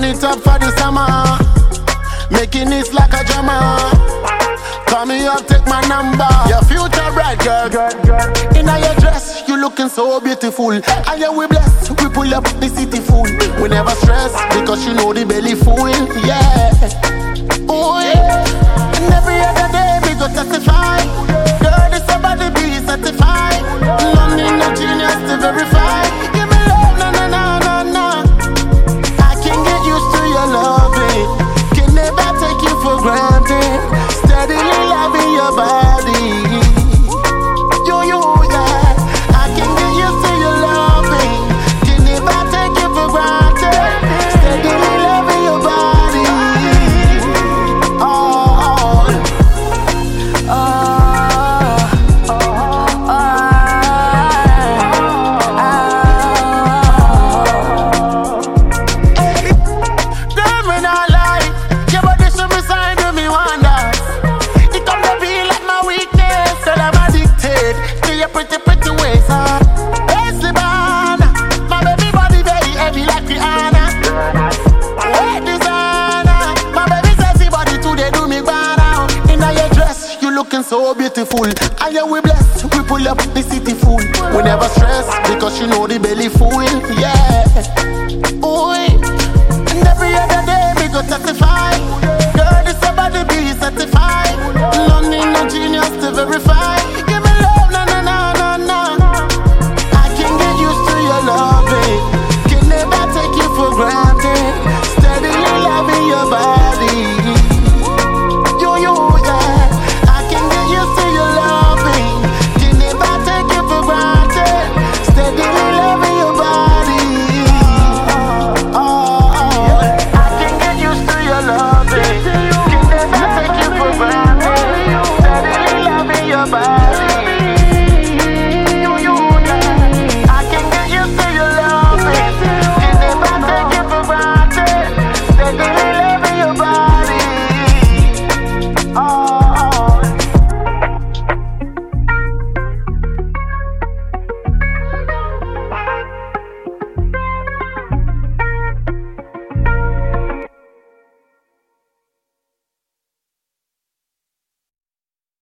it up for the summer. Making it like a drama. Call me up, take my number. Your future bright girl. In your dress, you looking so beautiful. And yeah, we blessed, we pull up the city full. We never stress, because you know the belly full. Yeah. Ooh, yeah. And every other day we go testify. Girl, this somebody be certified. No need no genius to verify. Give me love, na na na na na. I can get used to your loving. Can never take you for granted. Steadily loving your body. You, yeah. I can get used to your loving. Can never take you for granted. Steadily loving your body. Pretty, pretty ways, huh? Hey, Sibana, my baby body very heavy like Rihanna. Hey, designer, my baby sexy body today do me banana. In your dress, you looking so beautiful. And yeah, we blessed, we pull up the city full. We never stress, because you know the belly full. Yeah. Ooh, and every other day we go testify.